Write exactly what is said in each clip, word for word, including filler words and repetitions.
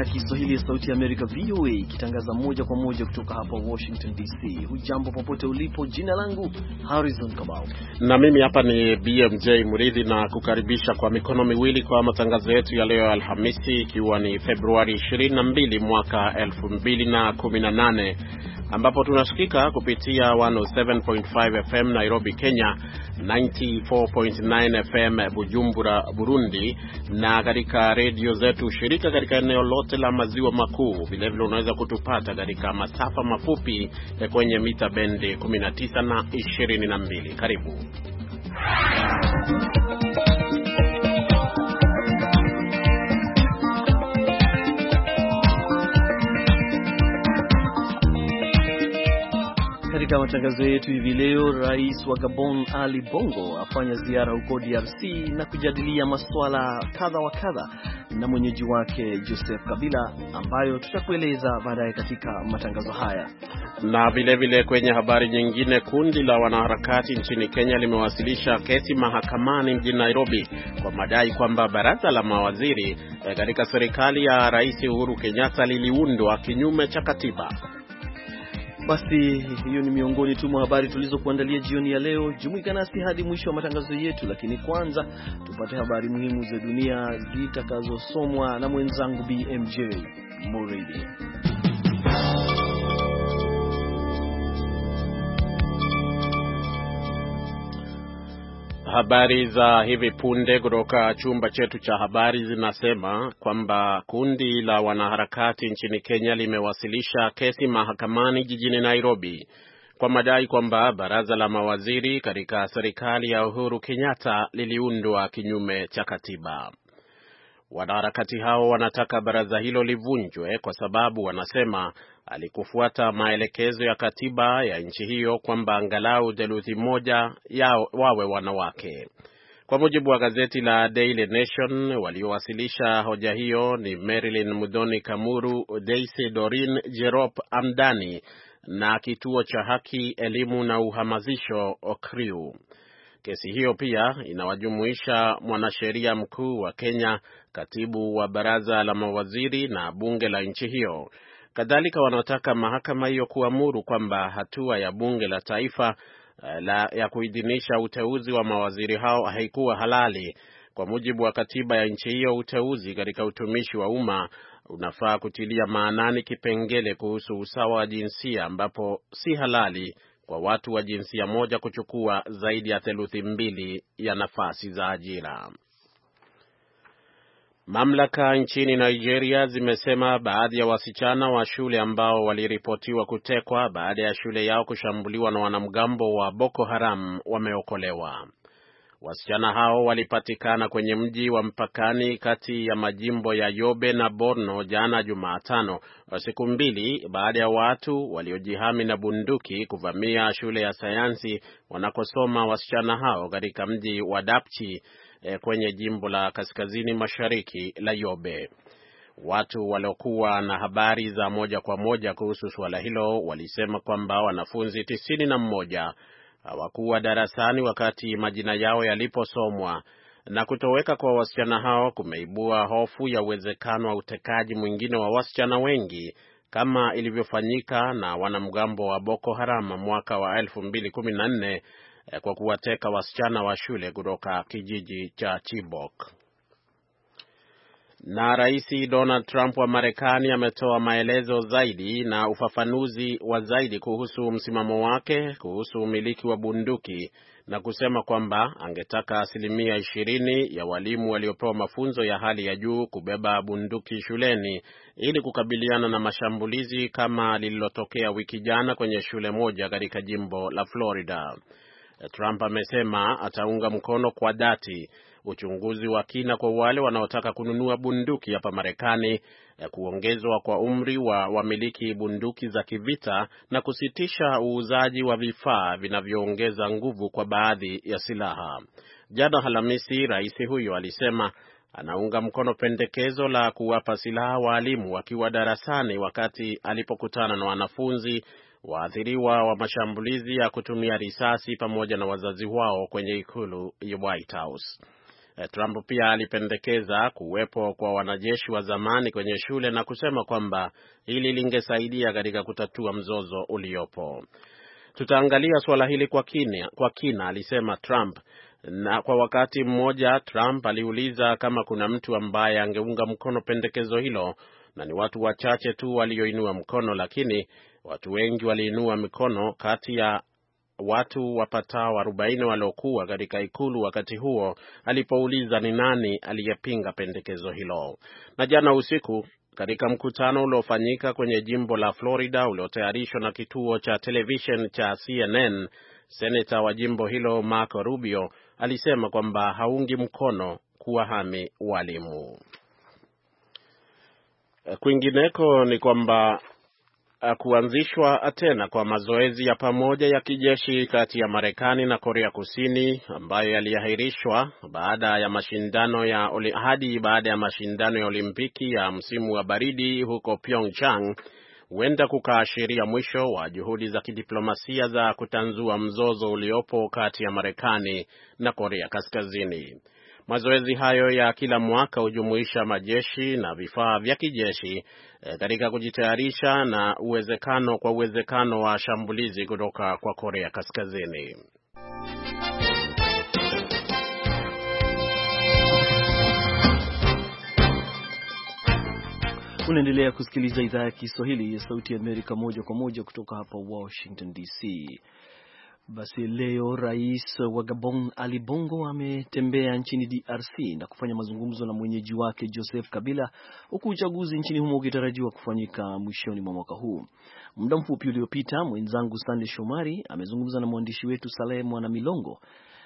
ya Kiswahili ya Sauti ya Amerika V O A ikitangaza moja kwa moja kutoka hapa Washington D C. Hujambo popote ulipo, jina langu Harrison Kamau. Na mimi hapa ni B M J Muridhi na kukaribisha kwa mikono miwili kwa matangazo yetu ya leo Alhamisi, ikiwa ni Februari ishirini na mbili mwaka elfu mbili na kumi na nane, ambapo tunasikika kupitia one oh seven point five F M Nairobi, Kenya, ninety-four point nine F M Bujumbura, Burundi, na katika redio zetu shirika katika eneo lote la maziwa makuu. Vile vile unaweza kutupata katika masafa mafupi kwenye mita bendi kumi na tisa na ishirini na mbili. Karibu. Katika matangazo yetu hivi leo, Rais wa Gabon Ali Bongo afanya ziara huko D R C na kujadilia masuala kadha wa kadha na mwenyeji wake Joseph Kabila, ambayo tutakueleza baadaye katika matangazo haya. Na vile vile kwenye habari nyingine, kundi la wanaharakati nchini Kenya limewasilisha kesi mahakamani mjini Nairobi kwa madai kwamba baraza la mawaziri katika serikali ya Rais Uhuru Kenyatta liliundwa kinyume cha katiba. Basi hiyo ni miongoni tu mwa habari tulizokuandalia jioni ya leo. Jumuika nasi hadi mwisho wa matangazo yetu, lakini kwanza tupate habari muhimu za dunia zitakazosomwa na mwenzangu B M J Muridhi. Habari za hivi punde kutoka chumba chetu cha habari zinasema kwamba kundi la wanaharakati nchini Kenya limewasilisha kesi mahakamani jijini Nairobi kwa madai kwamba baraza la mawaziri katika serikali ya Uhuru Kenyatta liliundwa kinyume cha katiba. Wanaharakati hao wanataka baraza hilo livunjwe kwa sababu wanasema alikufuata maelekezo ya katiba ya nchi hiyo kwamba angalau theluthi moja yao wawe wanawake. Kwa mujibu wa gazeti la Daily Nation, waliowasilisha hoja hiyo ni Marilyn Mudhoni Kamuru, Daisy Dorin Jerop Amdani na kituo cha haki, elimu na uhamasisho Okriu. Kesi hiyo pia inawajumuisha mwanasheria mkuu wa Kenya, katibu wa baraza la mawaziri na bunge la nchi hiyo. Kadhalika wanataka mahakama hiyo kuamuru kwamba hatua ya bunge la taifa la ya kuidhinisha uteuzi wa mawaziri hao haikuwa halali. Kwa mujibu wa katiba ya nchi hiyo, uteuzi katika utumishi wa umma unafaa kutilia maanani kipengele kuhusu usawa wa jinsia, ambapo si halali kwa watu wa jinsia moja kuchukua zaidi ya theluthi mbili ya nafasi za ajira. Mamlaka nchini Nigeria zimesema baadhi ya wasichana wa shule ambao waliripotiwa kutekwa baada ya shule yao kushambuliwa na wanamgambo wa Boko Haram wameokolewa. Wasichana hao walipatikana kwenye mji wa mpakani kati ya majimbo ya Yobe na Borno jana Jumatano, siku mbili baada ya watu waliojihami na bunduki kuvamia shule ya sayansi wanakosoma wasichana hao katika mji wa Dapchi eh, kwenye jimbo la kaskazini mashariki la Yobe. Watu waliokuwa na habari za moja kwa moja kuhusu suala hilo walisema kwamba wanafunzi tisini na mmoja hawakuwa darasani wakati majina yao yaliposomwa, na kutoweka kwa wasichana hao kumeibua hofu ya uwezekano wa utekaji mwingine wa wasichana wengi kama ilivyofanyika na wanamgambo wa Boko Haram mwaka wa elfu mbili kumi na nne kwa kuwateka wasichana wa shule kutoka kijiji cha Chibok. Na Rais Donald Trump wa Marekani ametoa maelezo zaidi na ufafanuzi wa zaidi kuhusu msimamo wake kuhusu umiliki wa bunduki, na kusema kwamba angetaka asilimia ishirini ya walimu waliopewa mafunzo ya hali ya juu kubeba bunduki shuleni ili kukabiliana na mashambulizi kama lililotokea wiki jana kwenye shule moja katika jimbo la Florida. Trump amesema ataunga mkono kwa dhati uchunguzi wa kina kwa wale wanaotaka kununua bunduki hapa Marekani, kuongezwa kwa umri wa wamiliki bunduki za kivita na kusitisha uuzaji wa vifaa vinavyoongeza nguvu kwa baadhi ya silaha. Jana Alhamisi, rais huyo alisema anaunga mkono pendekezo la kuwapa silaha walimu wakiwa darasani wakati alipokutana na wanafunzi waathiriwa wa mashambulizi ya kutumia risasi pamoja na wazazi wao kwenye ikulu ya White House. Trump pia alipendekeza kuwepo kwa wanajeshi wa zamani kwenye shule na kusema kwamba hili lingesaidia katika kutatua mzozo uliopo. Tutaangalia suala hili kwa kina, kwa kina, alisema Trump. Na kwa wakati mmoja Trump aliuliza kama kuna mtu ambaye angeunga mkono pendekezo hilo, na ni watu wachache tu walioinua mkono, lakini watu wengi waliinua mikono kati ya watu wapatao arobaini waliokuwa katika ikulu wakati huo alipouliza ni nani aliyepinga pendekezo hilo. Na jana usiku katika mkutano uliofanyika kwenye jimbo la Florida uliotayarishwa na kituo cha television cha C N N, seneta wa jimbo hilo Marco Rubio alisema kwamba haungi mkono kuwahami walimu. Kwingineko ni kwamba kuanzishwa tena kwa mazoezi ya pamoja ya kijeshi kati ya Marekani na Korea Kusini ambayo yaliahirishwa baada ya mashindano ya hadi baada ya mashindano ya Olimpiki ya msimu wa baridi huko Pyeongchang huenda kukaashiria mwisho wa juhudi za kidiplomasia za kutanzua mzozo uliopo kati ya Marekani na Korea Kaskazini. Mazoezi hayo ya kila mwaka hujumuisha majeshi na vifaa vya kijeshi e, katika kujitayarisha na uwezekano kwa uwezekano wa shambulizi kutoka kwa Korea Kaskazini. Unaendelea kusikiliza idhaa ya Kiswahili ya Sauti ya Amerika moja kwa moja kutoka hapa Washington D C. Basi leo rais wa Gabon Ali Bongo ametembea nchini D R C na kufanya mazungumzo na mwenyeji wake Joseph Kabila, huku uchaguzi nchini humo ukitarajiwa kufanyika mwishoni mwa mwaka huu. Muda mfupi uliopita mwenzangu Sande Shomari amezungumza na mwandishi wetu Saleh Mwana Milongo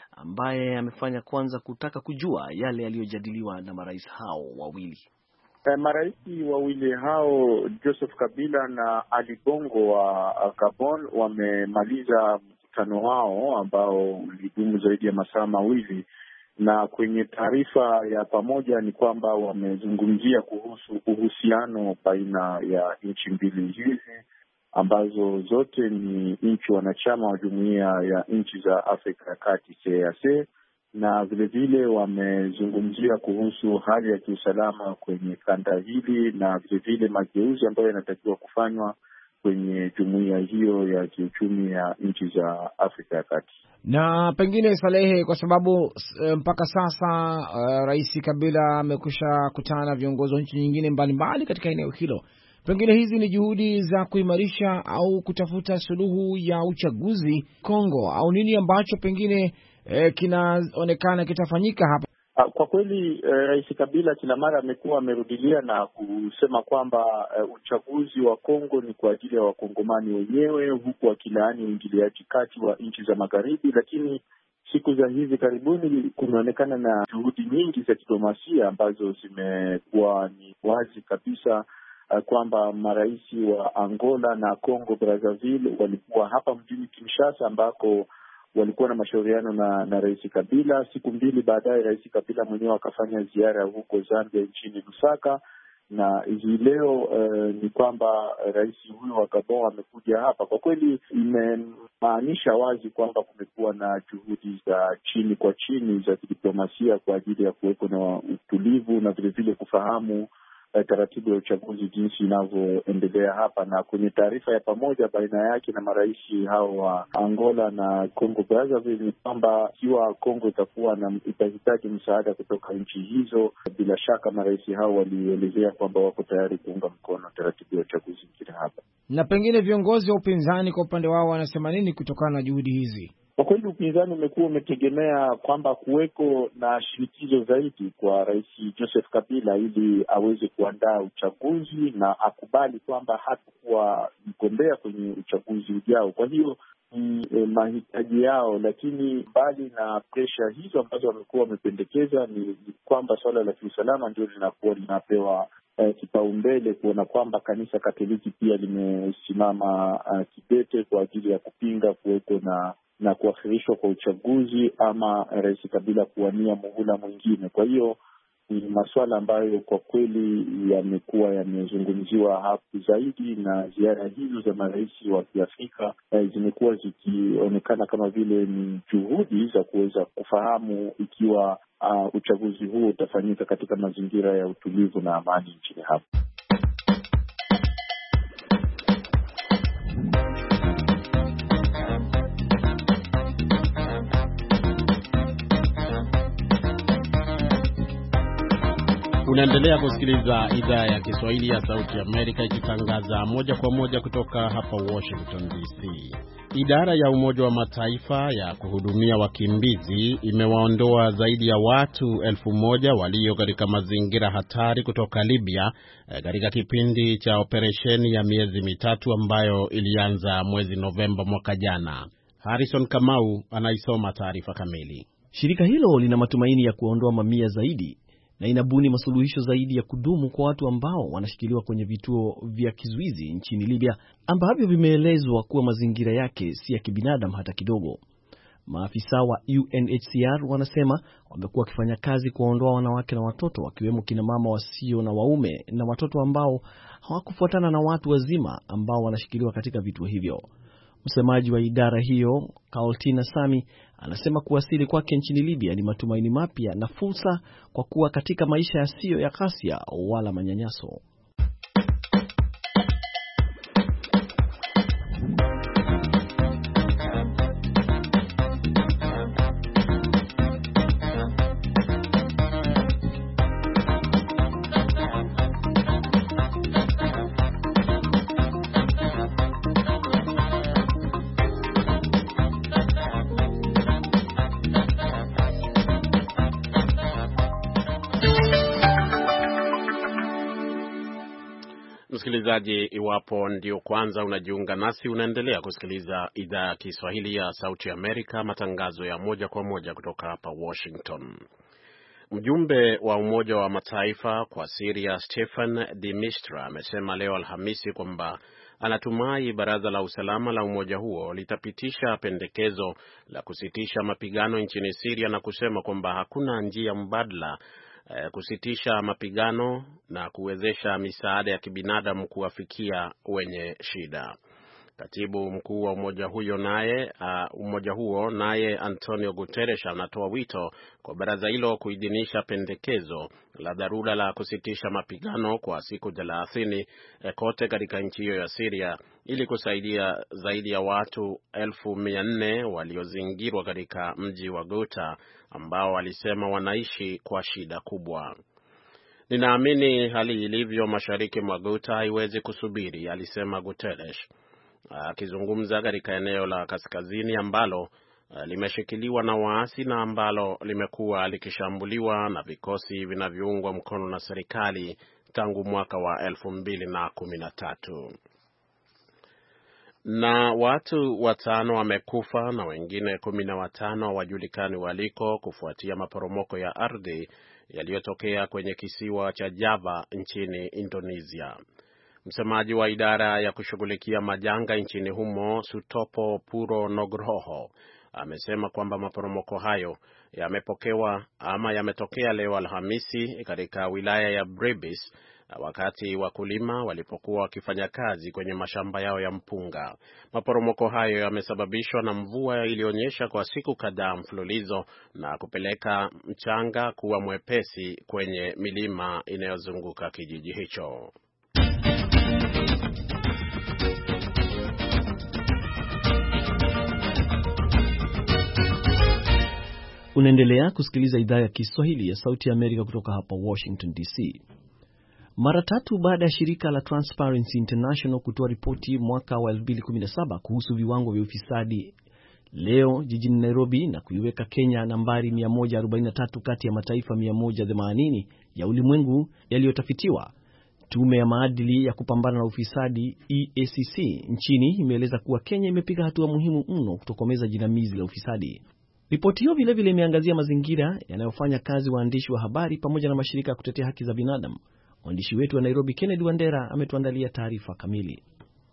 ambaye amefanya kwanza kutaka kujua yale yaliyojadiliwa na marais hao wawili. Marais wawili hao Joseph Kabila na Ali Bongo wa Gabon wamemaliza mkutano wao ambao ulidumu zaidi ya masaa mawili, na kwenye taarifa ya pamoja ni kwamba wamezungumzia kuhusu uhusiano baina ya nchi mbili hizi ambazo zote ni nchi wanachama wa Jumuiya ya Nchi za Afrika ya Kati C E E A C, na vile vile wamezungumzia kuhusu hali ya kiusalama kwenye kanda hili na vile vile mageuzi ambayo yanatakiwa kufanywa kwenye jumuiya hiyo ya kiuchumi ya nchi za Afrika ya Kati. Na pengine Salehe, kwa sababu mpaka sasa uh, Rais Kabila amekusha kutana na viongozi wa nchi nyingine mbalimbali katika eneo hilo, pengine hizi ni juhudi za kuimarisha au kutafuta suluhu ya uchaguzi Kongo, au nini ambacho pengine eh, kinaonekana kitafanyika hapa? Kwa kweli eh, Rais Kabila kila mara amekuwa amerudilia na kusema kwamba eh, uchaguzi wa Kongo ni kwa ajili ya wakongomani wenyewe, huku akilaani uingiliaji kati wa nchi za magharibi. Lakini siku za hivi karibuni kumeonekana na juhudi nyingi za diplomasia ambazo zimekuwa ni wazi kabisa uh, kwamba marais wa Angola na Congo Brazzaville walikuwa hapa mjini Kinshasa ambako walikuwa na mashauriano na, na Rais Kabila. Siku mbili baadaye Rais Kabila mwenyewe akafanya ziara huko Zambia nchini Lusaka, na hii leo uh, ni kwamba rais huyo wa Gabon amekuja hapa. Kwa kweli imemaanisha wazi kwamba kumekuwa na juhudi za chini kwa chini za kidiplomasia kwa ajili ya kuweko na utulivu na vile vile kufahamu uh, taratibu ya uchaguzi jinsi inavyoendelea hapa. Na kwenye taarifa ya pamoja baina yake na marais hao wa Angola na Congo Brazzaville ni kwamba ikiwa Congo itakuwa na itahitaji msaada kutoka nchi hizo, bila shaka marais hao walielezea kwamba wako tayari kuunga mkono taratibu ya uchaguzi nchini hapa. Na pengine viongozi wa upinzani kwa upande wao wanasema nini kutokana na juhudi hizi? Kwa kweli upinzani umekuwa umetegemea kwamba kuweko na shinikizo zaidi kwa Rais Joseph Kabila ili aweze kuandaa uchaguzi na akubali kwamba hatakuwa mgombea kwenye uchaguzi ujao. Kwa hiyo ni eh, mahitaji yao, lakini mbali na presha hizo ambazo wamekuwa wamependekeza ni, ni kwamba swala la kiusalama ndio linakuwa linapewa eh, kipaumbele, kuona kwamba kanisa Katoliki pia limesimama uh, kidete kwa ajili ya kupinga kuweko na na kuahirishwa kwa uchaguzi ama Rais Kabila kuwania muhula mwingine. Kwa hiyo ni masuala ambayo kwa kweli yamekuwa yamezungumziwa hapo zaidi, na ziara hizo za marais wa Kiafrika eh, zimekuwa zikionekana kama vile ni juhudi za kuweza kufahamu ikiwa uh, uchaguzi huo utafanyika katika mazingira ya utulivu na amani nchini hapo. Unaendelea kusikiliza idhaa ya Kiswahili ya Sauti ya Amerika ikitangaza moja kwa moja kutoka hapa Washington D C. Idara ya Umoja wa Mataifa ya kuhudumia wakimbizi imewaondoa zaidi ya watu elfu moja walio katika mazingira hatari kutoka Libya katika kipindi cha operesheni ya miezi mitatu ambayo ilianza mwezi Novemba mwaka jana. Harrison Kamau anaisoma taarifa kamili. Shirika hilo lina matumaini ya kuondoa mamia zaidi na inabuni masuluhisho zaidi ya kudumu kwa watu ambao wanashikiliwa kwenye vituo vya kizuizi nchini Libya ambavyo vimeelezwa kuwa mazingira yake si ya kibinadamu hata kidogo. Maafisa wa U N H C R wanasema wamekuwa wakifanya kazi kuondoa wanawake na watoto, wakiwemo kina mama wasio na waume na watoto ambao hawakufuatana na watu wazima ambao wanashikiliwa katika vituo hivyo. Msemaji wa idara hiyo, Kaoltina Sami, anasema kuwasili kwake nchini Libya ni matumaini mapya na fursa kwa kuwa katika maisha yasiyo ya ghasia wala manyanyaso. Msikilizaji, iwapo ndio kwanza unajiunga nasi, unaendelea kusikiliza idhaa ya Kiswahili ya Sauti ya Amerika, matangazo ya moja kwa moja kutoka hapa Washington. Mjumbe wa Umoja wa Mataifa kwa Syria, Stefan de Mistura, amesema leo Alhamisi kwamba anatumai Baraza la Usalama la umoja huo litapitisha pendekezo la kusitisha mapigano nchini Syria na kusema kwamba hakuna njia mbadala kusitisha mapigano na kuwezesha misaada ya kibinadamu kuwafikia wenye shida. Katibu mkuu wa umoja huyo naye uh, umoja huo naye Antonio Guterres anatoa wito kwa baraza hilo kuidhinisha pendekezo la dharura la kusitisha mapigano kwa siku thelathini eh, kote katika nchi hiyo ya Syria ili kusaidia zaidi ya watu elfu mia nne waliozingirwa katika mji wa Ghouta ambao walisema wanaishi kwa shida kubwa. Ninaamini hali ilivyo mashariki mwa Ghouta haiwezi kusubiri, alisema Guterres, akizungumza katika eneo la kaskazini ambalo limeshikiliwa na waasi na ambalo limekuwa likishambuliwa na vikosi vinavyoungwa mkono na serikali tangu mwaka wa elfu mbili na kumi na tatu. Na watu watano wamekufa na wengine kumi na watano hawajulikani waliko kufuatia maporomoko ya ardhi yaliyotokea kwenye kisiwa cha Java nchini Indonesia. Msemaji wa idara ya kushughulikia majanga nchini humo, Sutopo Puro Nugroho, amesema kwamba maporomoko hayo yamepokewa ama yametokea leo Alhamisi katika wilaya ya Brebis wakati wakulima walipokuwa wakifanya kazi kwenye mashamba yao ya mpunga. Maporomoko hayo yamesababishwa na mvua iliyonyesha kwa siku kadhaa mfululizo na kupeleka mchanga kuwa mwepesi kwenye milima inayozunguka kijiji hicho. Unaendelea kusikiliza idhaa ya Kiswahili ya Sauti ya Amerika kutoka hapa Washington D C. Mara tatu baada ya shirika la Transparency International kutoa ripoti mwaka wa elfu mbili kumi na saba kuhusu viwango vya ufisadi leo jijini Nairobi na kuiweka Kenya nambari mia moja arobaini na tatu kati ya mataifa mia moja themanini ya ulimwengu yaliyotafitiwa, Tume ya maadili ya kupambana na ufisadi E A C C nchini imeeleza kuwa Kenya imepiga hatua muhimu mno kutokomeza jinamizi la ufisadi. Ripoti hiyo vile vile imeangazia mazingira yanayofanya kazi waandishi wa habari pamoja na mashirika ya kutetea haki za binadamu. Mwandishi wetu wa Nairobi Kennedy Wandera ametuandalia taarifa kamili.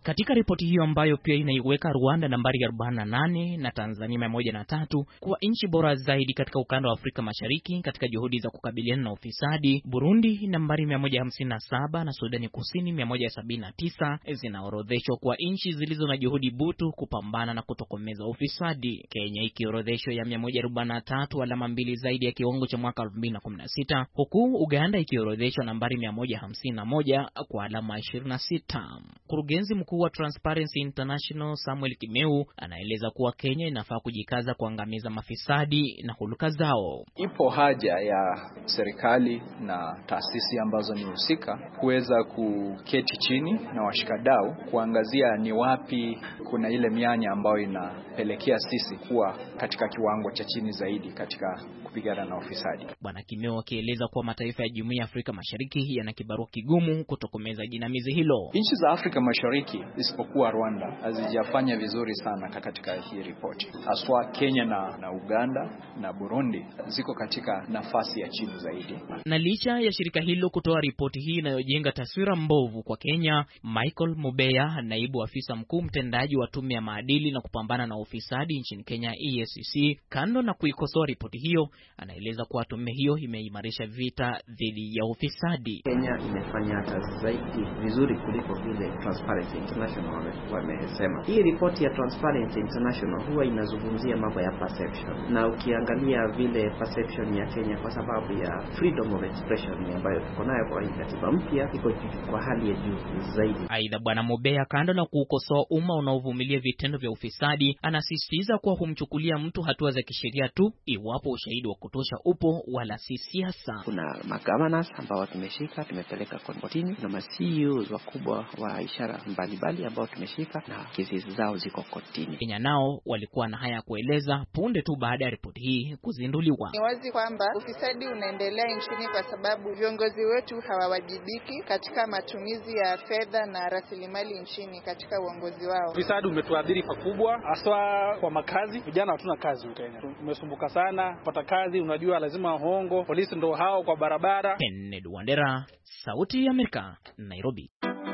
Katika ripoti hiyo ambayo pia inaiweka Rwanda nambari arobaini na nane na Tanzania mia moja na tatu kuwa nchi bora zaidi katika ukanda wa Afrika Mashariki katika juhudi za kukabiliana na ufisadi, Burundi nambari mia moja hamsini na saba na Sudani Kusini mia moja sabini na tisa zinaorodheshwa kwa nchi zilizo na juhudi butu kupambana na kutokomeza ufisadi. Kenya ikiorodheshwa ya mia moja arobaini na tatu, alama mbili zaidi ya kiwango cha mwaka elfu mbili na kumi na sita, huku Uganda ikiorodheshwa nambari mia moja hamsini na moja kwa alama ishirini na sita. Mkurugenzi mkuu wa Transparency International Samuel Kimeu anaeleza kuwa Kenya inafaa kujikaza kuangamiza mafisadi na huluka zao. Ipo haja ya serikali na taasisi ambazo ni husika kuweza kuketi chini na washikadau kuangazia ni wapi kuna ile mianya ambayo inapelekea sisi kuwa katika kiwango cha chini zaidi katika kupigana na ufisadi. Bwana Kimeu akieleza kuwa mataifa ya Jumuiya ya Afrika Mashariki yana kibarua kigumu kutokomeza jinamizi hilo. Nchi za Afrika Mashariki isipokuwa Rwanda hazijafanya vizuri sana katika hii ripoti. Haswa Kenya na, na Uganda na Burundi ziko katika nafasi ya chini zaidi. Na licha ya shirika hilo kutoa ripoti hii inayojenga taswira mbovu kwa Kenya, Michael Mubeya, naibu afisa mkuu mtendaji wa tume ya maadili na kupambana na ufisadi nchini Kenya E A C C, kando na kuikosoa ripoti hiyo, anaeleza kuwa tume hiyo imeimarisha vita dhidi ya ufisadi. Kenya imefanya hata zaidi vizuri kuliko vile Transparency International wamesema. Hii ripoti ya Transparency International huwa inazungumzia mambo ya perception, na ukiangalia vile perception ya Kenya kwa sababu ya freedom of expression ambayo tuko nayo kwa katiba mpya iko kwa hali ya juu zaidi. Aidha, Bwana Mubeya, kando na kuukosoa umma unaovumilia vitendo vya ufisadi, anasisitiza kuwa humchukulia mtu hatua za kisheria tu iwapo ushahidi wa kutosha upo, wala si siasa. Kuna magovernors ambao tumeshika, tumepeleka kotini, na ma C E Os wakubwa wa ishara mbalimbali ambao tumeshika na kesi zao ziko kotini. Kenya nao walikuwa na haya kueleza punde tu baada ya ripoti hii kuzinduliwa. Ni wazi kwamba ufisadi unaendelea nchini kwa sababu viongozi wetu hawawajibiki katika matumizi ya fedha na rasilimali nchini katika uongozi wao. Ufisadi umetuadhiri pakubwa, hasa kwa makazi. Vijana hatuna kazi Kenya. Tumesumbuka sana kupata kazi, unajua lazima hongo, polisi ndio hao kwa barabara. Kennedy Wandera, Sauti ya Amerika, Nairobi.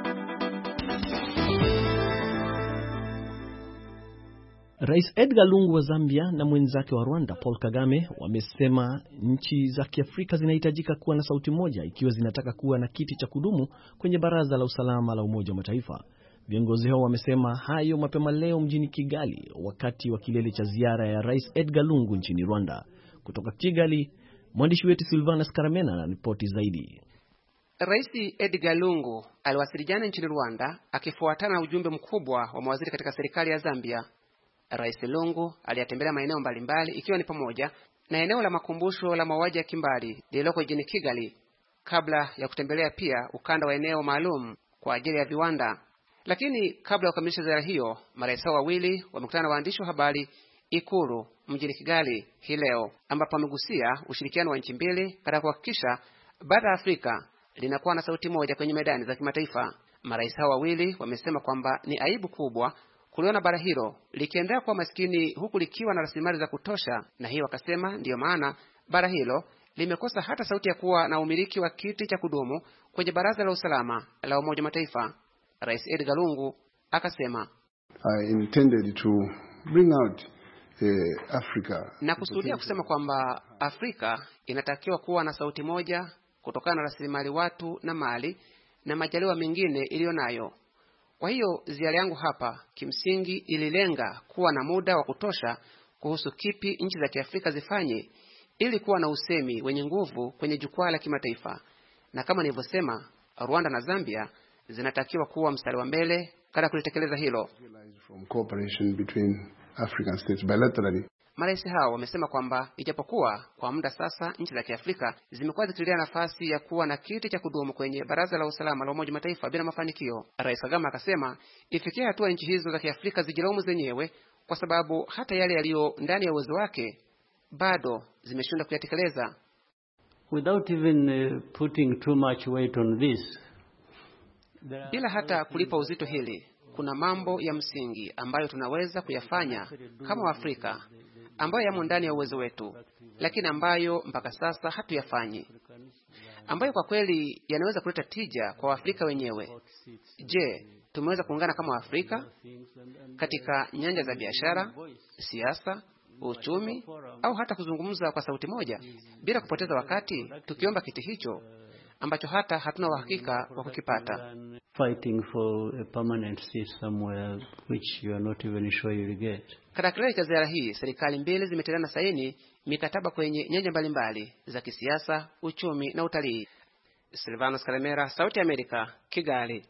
Rais Edgar Lungu wa Zambia na mwenzake wa Rwanda Paul Kagame wamesema nchi za Kiafrika zinahitajika kuwa na sauti moja ikiwa zinataka kuwa na kiti cha kudumu kwenye Baraza la Usalama la Umoja wa Mataifa. Viongozi hao wamesema hayo mapema leo mjini Kigali wakati wa kilele cha ziara ya Rais Edgar Lungu nchini Rwanda. Kutoka Kigali, mwandishi wetu Silvanus Karamena na ripoti zaidi. Rais Edgar Lungu aliwasili jana nchini Rwanda akifuatana na ujumbe mkubwa wa mawaziri katika serikali ya Zambia. Rais Lungu aliyatembelea maeneo mbalimbali ikiwa ni pamoja na eneo la makumbusho la mauaji ya kimbali lililoko jijini Kigali, kabla ya kutembelea pia ukanda wa eneo maalum kwa ajili ya viwanda. Lakini kabla ya kukamilisha ziara hiyo, marais hao wawili wamekutana na waandishi wa habari Ikulu mjini Kigali hii leo, ambapo wamegusia ushirikiano wa nchi mbili katika kuhakikisha bara la Afrika linakuwa na sauti moja kwenye medani za kimataifa. Marais hao wawili wamesema kwamba ni aibu kubwa kuliona bara hilo likiendelea kuwa maskini huku likiwa na rasilimali za kutosha, na hii wakasema ndiyo maana bara hilo limekosa hata sauti ya kuwa na umiliki wa kiti cha kudumu kwenye Baraza la Usalama la Umoja wa Mataifa. Rais Edgar Lungu akasema, I intended to bring out uh, Africa, na kusudia kusema kwamba Afrika inatakiwa kuwa na sauti moja kutokana na rasilimali watu na mali na majaliwa mengine iliyo nayo. Kwa hiyo ziara yangu hapa kimsingi ililenga kuwa na muda wa kutosha kuhusu kipi nchi za Kiafrika zifanye ili kuwa na usemi wenye nguvu kwenye jukwaa la kimataifa. Na kama nilivyosema, Rwanda na Zambia zinatakiwa kuwa mstari wa mbele katika kulitekeleza hilo. Marais hao wamesema kwamba ijapokuwa kwa muda sasa nchi za Kiafrika zimekuwa zikilia nafasi ya kuwa na kiti cha kudumu kwenye Baraza la Usalama la Umoja wa Mataifa bila mafanikio, Rais Kagame akasema ifikie hatua nchi hizo za Kiafrika zijilaumu zenyewe kwa sababu hata yale yaliyo ndani ya uwezo wake bado zimeshindwa kuyatekeleza. Without even uh, putting too much weight on this, bila hata kulipa uzito hili, kuna mambo ya msingi ambayo tunaweza kuyafanya kama Waafrika ambayo yamo ndani ya uwezo wetu, lakini ambayo mpaka sasa hatuyafanyi, ambayo kwa kweli yanaweza kuleta tija kwa Waafrika wenyewe. Je, tumeweza kuungana kama Afrika katika nyanja za biashara, siasa, uchumi au hata kuzungumza kwa sauti moja bila kupoteza wakati tukiomba kiti hicho ambacho hata hatuna uhakika wa kukipata. Fighting for a permanent seat somewhere which you are not even sure you will get. Katika kilele cha ziara hii, serikali mbili zimetiliana saini mikataba kwenye nyanja mbalimbali za kisiasa, uchumi na utalii. Silvanos Karemera, Sauti ya Amerika, Kigali.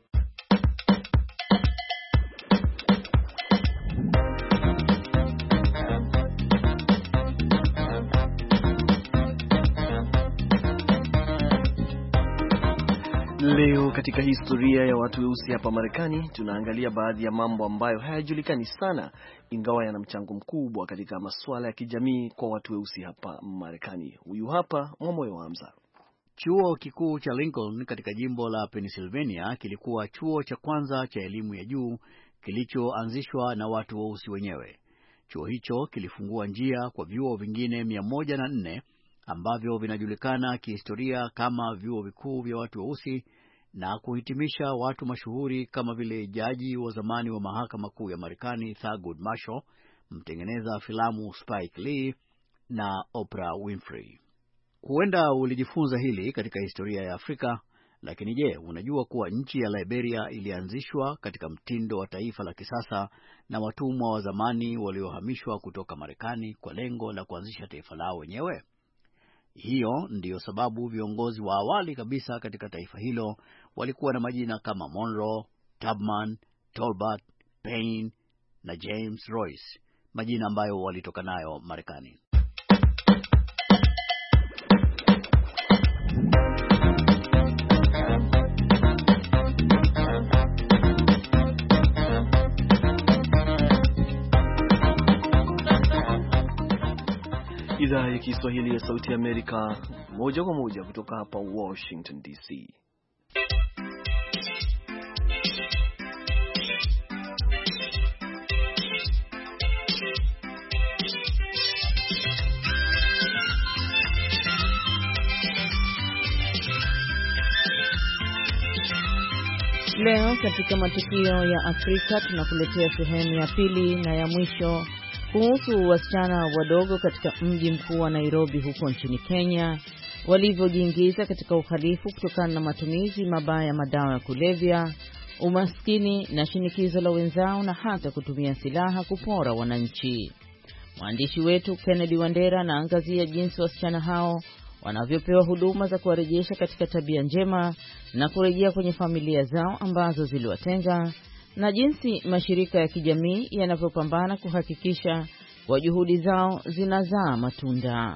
Leo katika historia ya watu weusi hapa Marekani tunaangalia baadhi ya mambo ambayo hayajulikani sana ingawa yana mchango mkubwa katika masuala ya kijamii kwa watu weusi hapa Marekani. Huyu hapa Mwamoyo Hamza. Chuo kikuu cha Lincoln katika jimbo la Pennsylvania kilikuwa chuo cha kwanza cha elimu ya juu kilichoanzishwa na watu weusi wenyewe. Chuo hicho kilifungua njia kwa vyuo vingine mia moja na nne ambavyo vinajulikana kihistoria kama vyuo vikuu vya watu weusi na kuhitimisha watu mashuhuri kama vile jaji wa zamani wa mahakama kuu ya Marekani Thurgood Marshall, mtengeneza filamu Spike Lee na Oprah Winfrey. Huenda ulijifunza hili katika historia ya Afrika, lakini je, unajua kuwa nchi ya Liberia ilianzishwa katika mtindo wa taifa la kisasa na watumwa wa zamani waliohamishwa kutoka Marekani kwa lengo la kuanzisha taifa lao wenyewe? Hiyo ndiyo sababu viongozi wa awali kabisa katika taifa hilo walikuwa na majina kama Monroe, Tubman, Tolbert, Payne na James Royce, majina ambayo walitoka nayo Marekani. Idhaa ya Kiswahili ya Sauti ya Amerika, moja kwa moja kutoka hapa Washington D C. Leo katika matukio ya Afrika tunakuletea sehemu ya pili na ya mwisho kuhusu wasichana wadogo katika mji mkuu wa Nairobi huko nchini Kenya walivyojiingiza katika uhalifu kutokana na matumizi mabaya ya madawa ya kulevya, umaskini na shinikizo la wenzao na hata kutumia silaha kupora wananchi. Mwandishi wetu Kennedy Wandera anaangazia jinsi wasichana hao wanavyopewa huduma za kuwarejesha katika tabia njema na kurejea kwenye familia zao ambazo ziliwatenga, na jinsi mashirika ya kijamii yanavyopambana kuhakikisha kwa juhudi zao zinazaa matunda.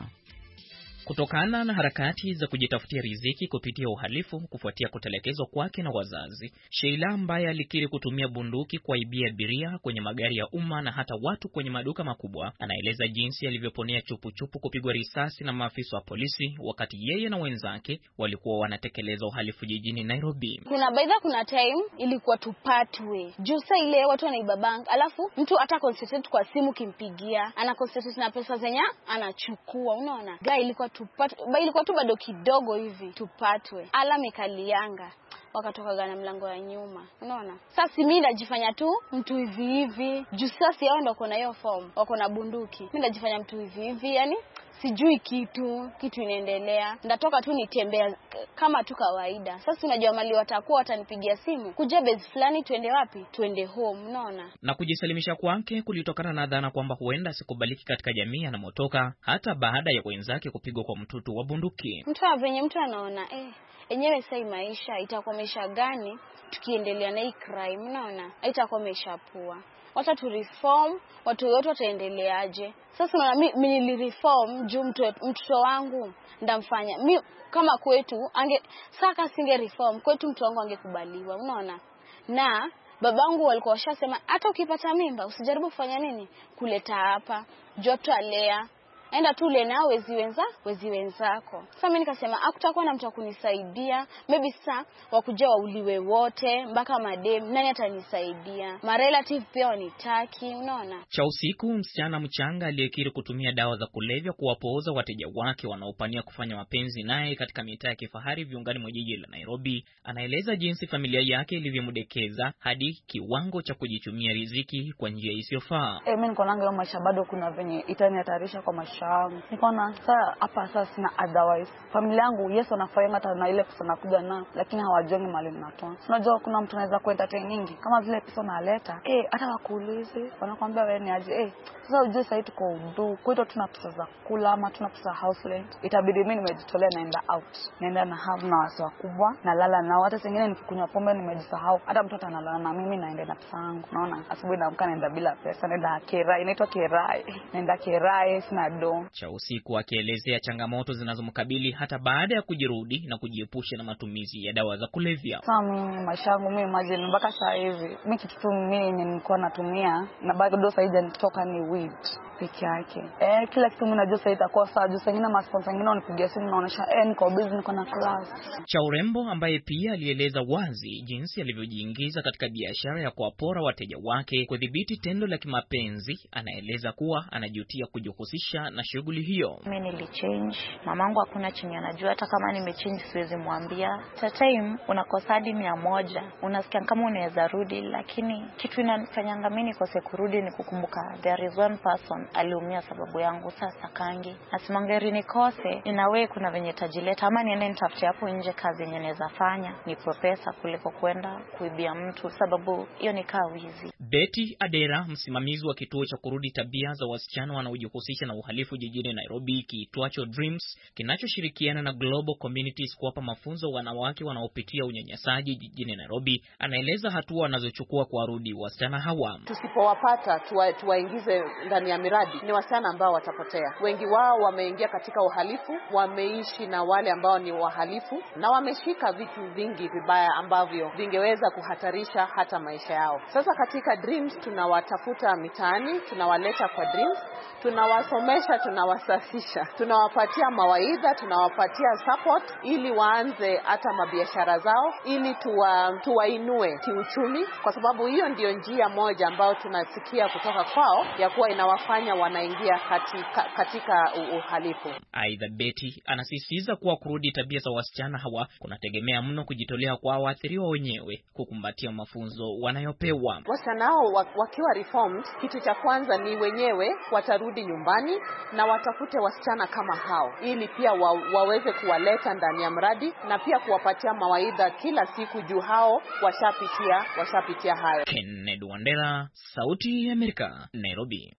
Kutokana na harakati za kujitafutia riziki kupitia uhalifu kufuatia kutelekezwa kwake na wazazi, Sheila ambaye alikiri kutumia bunduki kuwaibia abiria kwenye magari ya umma na hata watu kwenye maduka makubwa, anaeleza jinsi alivyoponea chupu-chupu kupigwa risasi na maafisa wa polisi wakati yeye na wenzake walikuwa wanatekeleza uhalifu jijini Nairobi. Kuna baidha kuna time ilikuwa tupatwe. Jusa ile watu wanaiba bank, alafu mtu ata concentrate kwa simu kimpigia, ana concentrate na pesa zenya anachukua, unaona? Guy ilikuwa tupatwe, ba ilikuwa tu bado kidogo hivi tupatwe. Ala mekalianga wakatoka gana mlango ya nyuma, unaona? Sasa mimi najifanya tu mtu hivi hivi, juu sasa yao ndio wako na hiyo form, wako na bunduki. Mimi najifanya mtu hivi hivi, yani sijui kitu, kitu inaendelea. Ndatoka tu nitembea kama tu kawaida. Sasa unajua mali watakuwa watanipigia simu, kuja base fulani tuende wapi? Tuende home, unaona? Na kujisalimisha kwake kulitokana na dhana kwamba huenda sikubaliki katika jamii anamotoka hata baada ya wenzake kupigwa kwa mtutu wa bunduki. Mtu avenye mtu anaona eh enyewe sasa maisha itakuwa maisha gani tukiendelea na hii crime, unaona? Itakuwa maisha poa. Wacha tu reform, watu wote wataendeleaje? Sasa unaona mimi nilireform juu mtoto wangu ndamfanya. Mimi kama kwetu ange saka singe reform, kwetu mtu wangu angekubaliwa, unaona? Na babangu walikuwa washasema hata ukipata mimba usijaribu kufanya nini? Kuleta hapa. Juu tualea. enda tu ule nao wezi wenza wezi wenzako. Sasa mimi nikasema hakutakuwa na mtu akunisaidia, maybe sasa wakuja wauliwe wote mpaka madem, nani atanisaidia? Ma relative pia wanitaki, unaona. Cha usiku, msichana mchanga aliyekiri kutumia dawa za kulevya kuwapooza wateja wake wanaopania kufanya mapenzi naye katika mitaa ya kifahari viungani mwa jiji la Nairobi, anaeleza jinsi familia yake ilivyomdekeza hadi kiwango cha kujichumia riziki kwa njia isiyofaa. Eh, mimi niko nanga hiyo maisha bado kuna venye itanihatarisha kwa maisha yangu. Nikaona sasa hapa sasa sina otherwise. Familia yangu yes wanafanya hata na ile pesa nakuja na, lakini hawajongi mali ninatoa. Unajua kuna mtu anaweza kuentertain nyingi kama vile pesa naleta. Eh, hata wakuulize wanakuambia wewe ni aje. Eh, sasa ujue sasa tuko udu. Kwetu tuna pesa za kula ama tuna pesa house rent. Itabidi mimi nimejitolea naenda out. Naenda na have na watu wakubwa, nalala nao. Hata singine nikikunywa pombe nimejisahau. Hata mtoto analala na mimi naenda na pesa yangu. Unaona? Asubuhi naamka naenda bila pesa, naenda kerai, inaitwa kerai. Naenda kerai sina do. Cha usiku akielezea changamoto zinazomkabili hata baada ya kujirudi na kujiepusha na matumizi ya dawa za kulevya. Sasa mimi maisha yangu mimi imagine mpaka sasa hivi mimi kitu tu mimi nilikuwa natumia na bado sasa haijatoka ni weed peke yake. Eh, kila kitu mimi najua sasa itakuwa sawa. Juu sengine ma sponsor wengine wanipigia simu naonesha eh niko busy niko na class. Cha urembo ambaye pia alieleza wazi jinsi alivyojiingiza katika biashara ya kuwapora wateja wake kudhibiti tendo la kimapenzi, anaeleza kuwa anajutia kujihusisha na shughuli hiyo. Mimi nilichange. Mamangu hakuna chenye anajua, hata kama nimechange siwezi mwambia. Cha time unakosa hadi mia moja. Unasikia kama unaweza rudi, lakini kitu inanifanyanga mimi nikose kurudi ni kukumbuka there is one person aliumia sababu yangu. Sasa kangi asimangeri nikose inawe kuna venye tajileta ama niende nitafute hapo nje kazi yenye naweza fanya nipo pesa kuliko kwenda kuibia mtu, sababu hiyo ni kawizi. Betty Adera, msimamizi wa kituo cha kurudi tabia za wasichana wanaojihusisha na uhalifu jijini Nairobi kiitwacho Dreams, kinachoshirikiana na Global Communities kuwapa mafunzo wanawake wanaopitia unyanyasaji jijini Nairobi, anaeleza hatua wanazochukua kuwarudi wasichana hawa. Tusipowapata tuwaingize ndani ya miradi, ni wasichana ambao watapotea. Wengi wao wameingia katika uhalifu, wameishi na wale ambao ni wahalifu na wameshika vitu vingi vibaya ambavyo vingeweza kuhatarisha hata maisha yao. Sasa katika Dreams tunawatafuta mitaani, tunawaleta kwa Dreams, tunawasomesha, tunawasafisha, tunawapatia mawaidha, tunawapatia support ili waanze hata mabiashara zao, ili tuwa, tuwainue kiuchumi, kwa sababu hiyo ndio njia moja ambayo tunasikia kutoka kwao ya kuwa inawafanya wanaingia katika, katika uhalifu. Aidha, Betty anasisitiza kuwa kurudi tabia za wasichana hawa kunategemea mno kujitolea kwa waathiriwa wenyewe kukumbatia mafunzo wanayopewa. Wasichana hao wakiwa reformed, kitu cha kwanza ni wenyewe watarudi nyumbani na watafute wasichana kama hao ili pia wa, waweze kuwaleta ndani ya mradi na pia kuwapatia mawaidha kila siku juu hao washapitia washapitia hayo. Kennedy Wandera, Sauti ya Amerika, Nairobi.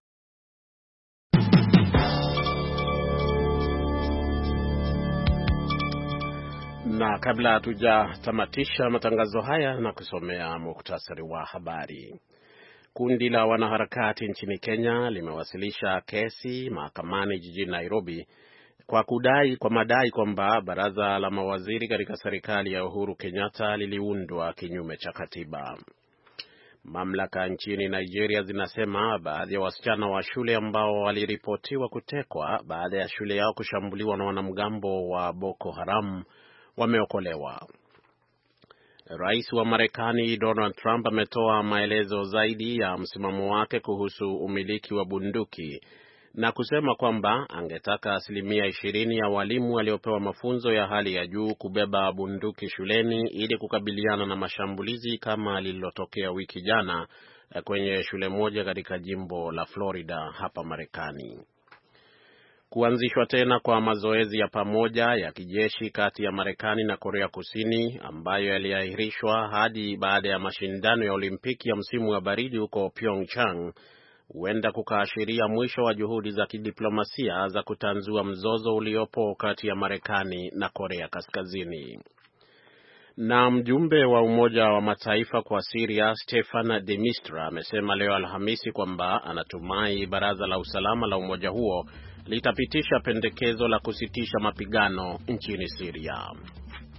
Na kabla hatujatamatisha matangazo haya na kusomea muktasari wa habari. Kundi la wanaharakati nchini Kenya limewasilisha kesi mahakamani jijini Nairobi kwa kudai kwa madai kwamba baraza la mawaziri katika serikali ya Uhuru Kenyatta liliundwa kinyume cha katiba. Mamlaka nchini Nigeria zinasema baadhi ya wasichana wa shule ambao waliripotiwa kutekwa baada ya shule yao kushambuliwa na wanamgambo wa Boko Haram wameokolewa. Rais wa Marekani Donald Trump ametoa maelezo zaidi ya msimamo wake kuhusu umiliki wa bunduki na kusema kwamba angetaka asilimia ishirini ya walimu waliopewa mafunzo ya hali ya juu kubeba bunduki shuleni ili kukabiliana na mashambulizi kama lililotokea wiki jana kwenye shule moja katika jimbo la Florida hapa Marekani. Kuanzishwa tena kwa mazoezi ya pamoja ya kijeshi kati ya Marekani na Korea Kusini ambayo yaliahirishwa hadi baada ya mashindano ya Olimpiki ya msimu wa baridi huko Pyeongchang huenda kukaashiria mwisho wa juhudi za kidiplomasia za kutanzua mzozo uliopo kati ya Marekani na Korea Kaskazini. Na mjumbe wa Umoja wa Mataifa kwa Syria Stefan de Mistura amesema leo Alhamisi kwamba anatumai baraza la usalama la umoja huo litapitisha pendekezo la kusitisha mapigano nchini Syria.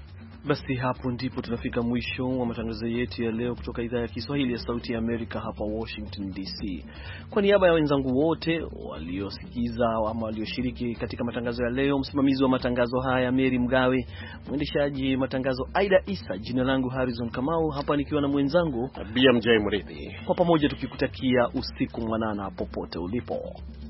Basi hapo ndipo tunafika mwisho wa matangazo yetu ya leo kutoka idhaa ya Kiswahili ya Sauti ya Amerika hapa Washington D C. Kwa niaba ya wenzangu wote waliosikiza ama walioshiriki katika matangazo ya leo, msimamizi wa matangazo haya Mary Mgawe, mwendeshaji matangazo Aida Isa, jina langu Harrison Kamau, hapa nikiwa na mwenzangu B M J Murithi. Kwa pamoja tukikutakia usiku mwanana popote ulipo.